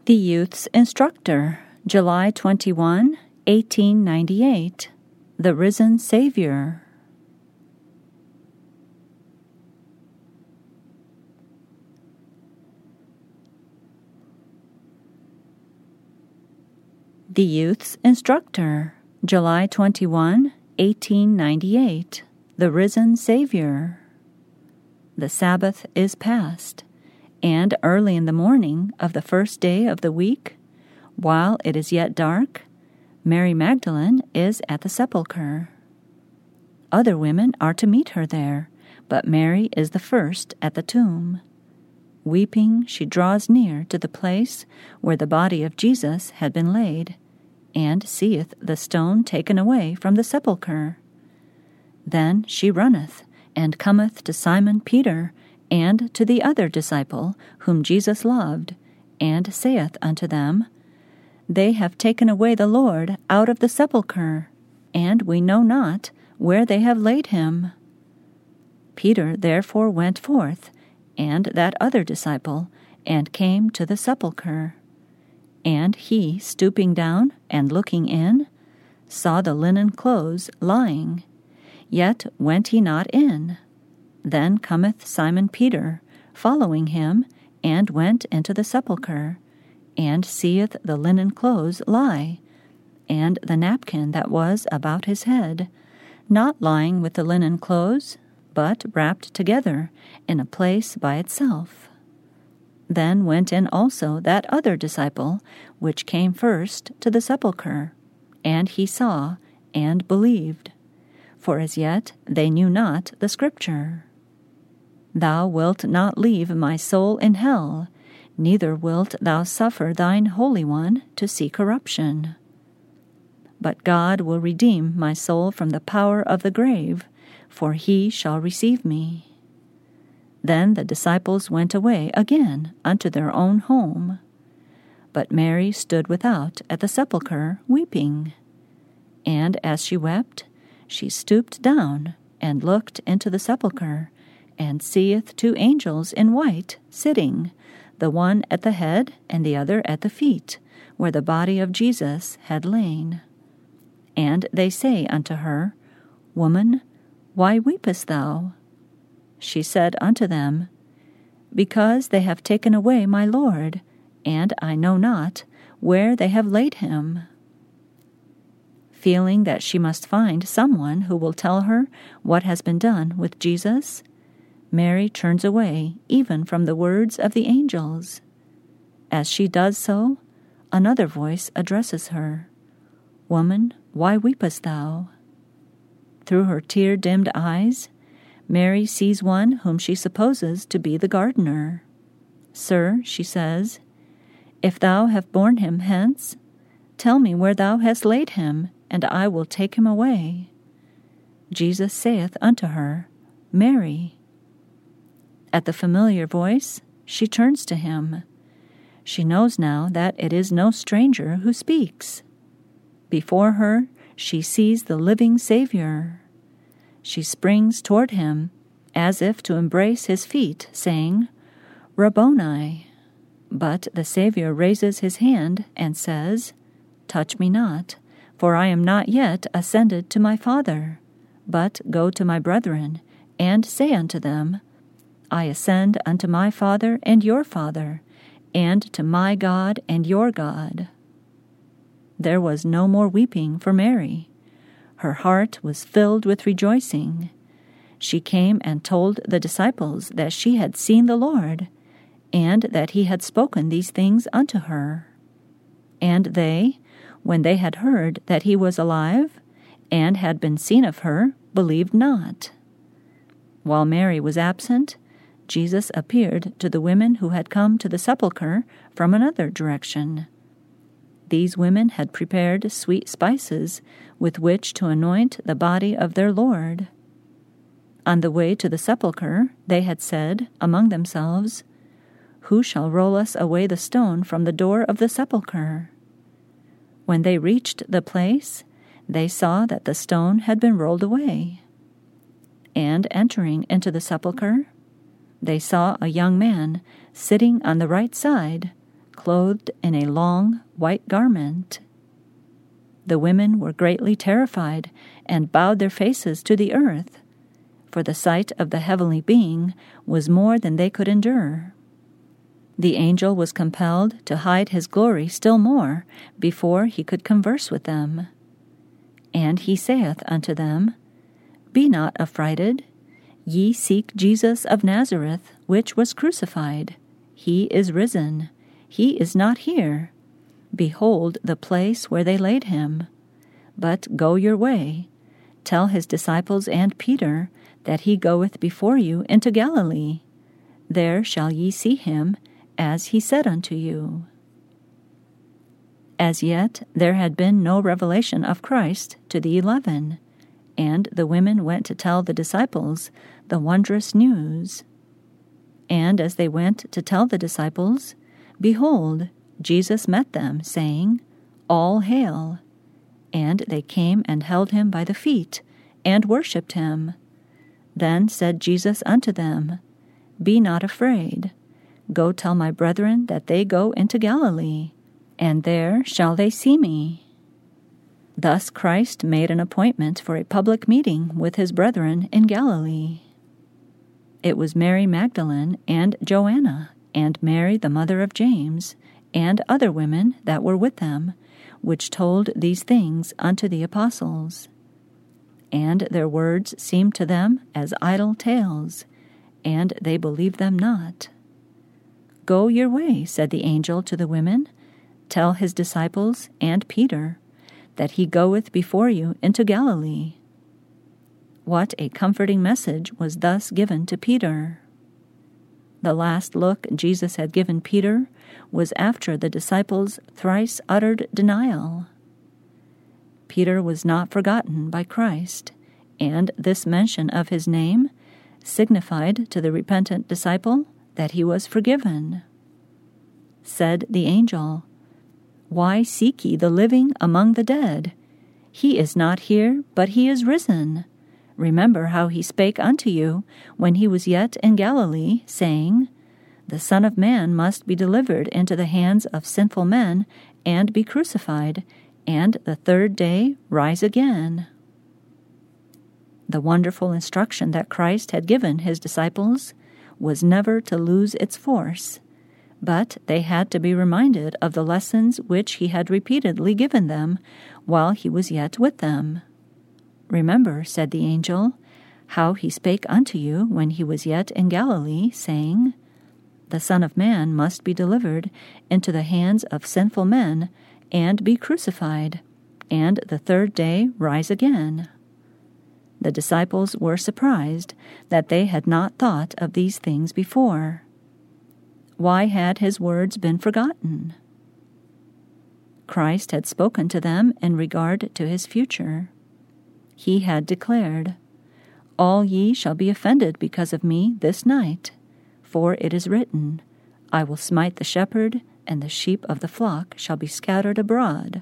The Youth's Instructor, July 21, 1898. The Risen Savior. The Youth's Instructor, July 21, 1898. The Risen Savior. The Sabbath is past, and early in the morning of the first day of the week, while it is yet dark, Mary Magdalene is at the sepulchre. Other women are to meet her there, but Mary is the first at the tomb. Weeping, she draws near to the place where the body of Jesus had been laid, and seeth the stone taken away from the sepulchre. Then she runneth, and cometh to Simon Peter, and to the other disciple whom Jesus loved, and saith unto them, They have taken away the Lord out of the sepulchre, and we know not where they have laid him. Peter therefore went forth, and that other disciple, and came to the sepulchre. And he, stooping down and looking in, saw the linen clothes lying, yet went he not in. Then cometh Simon Peter, following him, and went into the sepulchre, and seeth the linen clothes lie, and the napkin that was about his head, not lying with the linen clothes, but wrapped together in a place by itself. Then went in also that other disciple, which came first to the sepulchre, and he saw, and believed. For as yet they knew not the Scripture. Thou wilt not leave my soul in hell, neither wilt thou suffer thine Holy One to see corruption. But God will redeem my soul from the power of the grave, for he shall receive me. Then the disciples went away again unto their own home. But Mary stood without at the sepulchre, weeping. And as she wept, she stooped down, and looked into the sepulchre, and seeth two angels in white sitting, the one at the head and the other at the feet, where the body of Jesus had lain. And they say unto her, Woman, why weepest thou? She said unto them, Because they have taken away my Lord, and I know not where they have laid him. Feeling that she must find someone who will tell her what has been done with Jesus, Mary turns away even from the words of the angels. As she does so, another voice addresses her, Woman, why weepest thou? Through her tear-dimmed eyes, Mary sees one whom she supposes to be the gardener. Sir, she says, if thou have borne him hence, tell me where thou hast laid him, and I will take him away. Jesus saith unto her, Mary. At the familiar voice, she turns to him. She knows now that it is no stranger who speaks. Before her, she sees the living Savior. She springs toward him, as if to embrace his feet, saying, Rabboni. But the Savior raises his hand and says, Touch me not, for I am not yet ascended to my Father, but go to my brethren, and say unto them, I ascend unto my Father and your Father, and to my God and your God. There was no more weeping for Mary. Her heart was filled with rejoicing. She came and told the disciples that she had seen the Lord, and that he had spoken these things unto her. And they, when they had heard that he was alive, and had been seen of her, believed not. While Mary was absent, Jesus appeared to the women who had come to the sepulchre from another direction. These women had prepared sweet spices with which to anoint the body of their Lord. On the way to the sepulchre, they had said among themselves, Who shall roll us away the stone from the door of the sepulchre? When they reached the place, they saw that the stone had been rolled away. And entering into the sepulchre, they saw a young man sitting on the right side, clothed in a long white garment. The women were greatly terrified and bowed their faces to the earth, for the sight of the heavenly being was more than they could endure. The angel was compelled to hide his glory still more before he could converse with them. And he saith unto them, Be not affrighted. Ye seek Jesus of Nazareth, which was crucified. He is risen. He is not here. Behold the place where they laid him. But go your way. Tell his disciples and Peter that he goeth before you into Galilee. There shall ye see him, as he said unto you. As yet there had been no revelation of Christ to the 11, and the women went to tell the disciples the wondrous news. And as they went to tell the disciples, behold, Jesus met them, saying, All hail! And they came and held him by the feet, and worshipped him. Then said Jesus unto them, Be not afraid. Go tell my brethren that they go into Galilee, and there shall they see me. Thus Christ made an appointment for a public meeting with his brethren in Galilee. It was Mary Magdalene and Joanna, and Mary the mother of James, and other women that were with them, which told these things unto the apostles. And their words seemed to them as idle tales, and they believed them not. Go your way, said the angel to the women. Tell his disciples and Peter that he goeth before you into Galilee. What a comforting message was thus given to Peter. The last look Jesus had given Peter was after the disciples' thrice uttered denial. Peter was not forgotten by Christ, and this mention of his name signified to the repentant disciple that he was forgiven. Said the angel, Why seek ye the living among the dead? He is not here, but he is risen. Remember how he spake unto you when he was yet in Galilee, saying, The Son of Man must be delivered into the hands of sinful men, and be crucified, and the third day rise again. The wonderful instruction that Christ had given his disciples was never to lose its force, but they had to be reminded of the lessons which he had repeatedly given them while he was yet with them. Remember, said the angel, how he spake unto you when he was yet in Galilee, saying, The Son of Man must be delivered into the hands of sinful men, and be crucified, and the third day rise again. The disciples were surprised that they had not thought of these things before. Why had his words been forgotten? Christ had spoken to them in regard to his future. He had declared, All ye shall be offended because of me this night, for it is written, I will smite the shepherd, and the sheep of the flock shall be scattered abroad.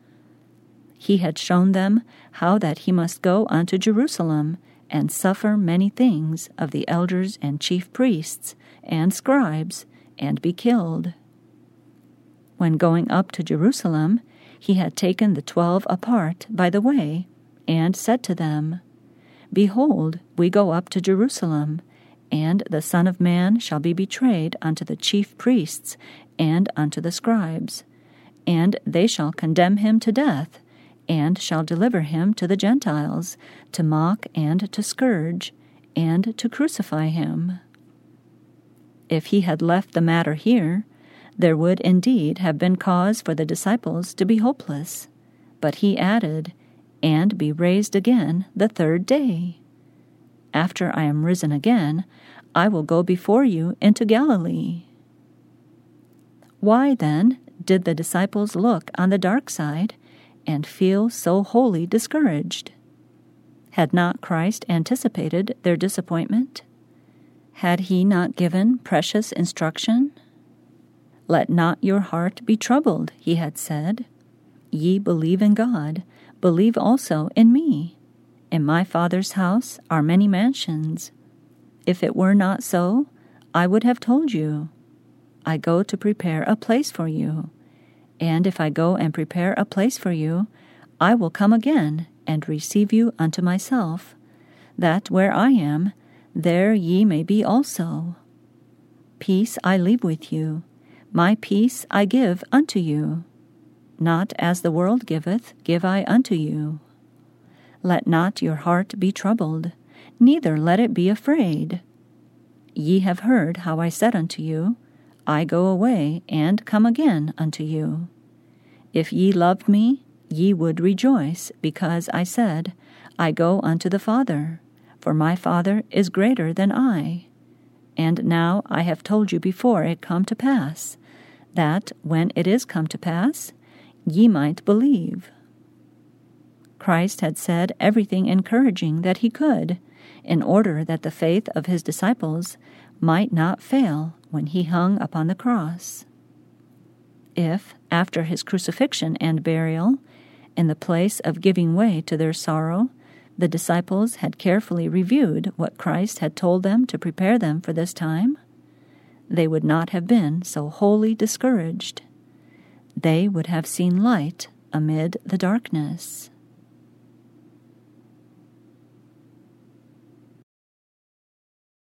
He had shown them how that he must go unto Jerusalem, and suffer many things of the elders and chief priests and scribes, and be killed. When going up to Jerusalem, he had taken the 12 apart by the way, and said to them, Behold, we go up to Jerusalem, and the Son of Man shall be betrayed unto the chief priests and unto the scribes, and they shall condemn him to death, and shall deliver him to the Gentiles, to mock and to scourge, and to crucify him. If he had left the matter here, there would indeed have been cause for the disciples to be hopeless. But he added, And be raised again the third day. After I am risen again, I will go before you into Galilee. Why, then, did the disciples look on the dark side and feel so wholly discouraged? Had not Christ anticipated their disappointment? Had he not given precious instruction? Let not your heart be troubled, he had said. Ye believe in God, believe also in me. In my Father's house are many mansions. If it were not so, I would have told you. I go to prepare a place for you. And if I go and prepare a place for you, I will come again and receive you unto myself, that where I am, there ye may be also. Peace I leave with you, my peace I give unto you. Not as the world giveth, give I unto you. Let not your heart be troubled, neither let it be afraid. Ye have heard how I said unto you, I go away and come again unto you. If ye loved me, ye would rejoice, because I said, I go unto the Father, for my Father is greater than I. And now I have told you before it come to pass, that when it is come to pass, ye might believe. Christ had said everything encouraging that he could, in order that the faith of his disciples might not fail when he hung upon the cross. If, after his crucifixion and burial, in the place of giving way to their sorrow, the disciples had carefully reviewed what Christ had told them to prepare them for this time, they would not have been so wholly discouraged. They would have seen light amid the darkness.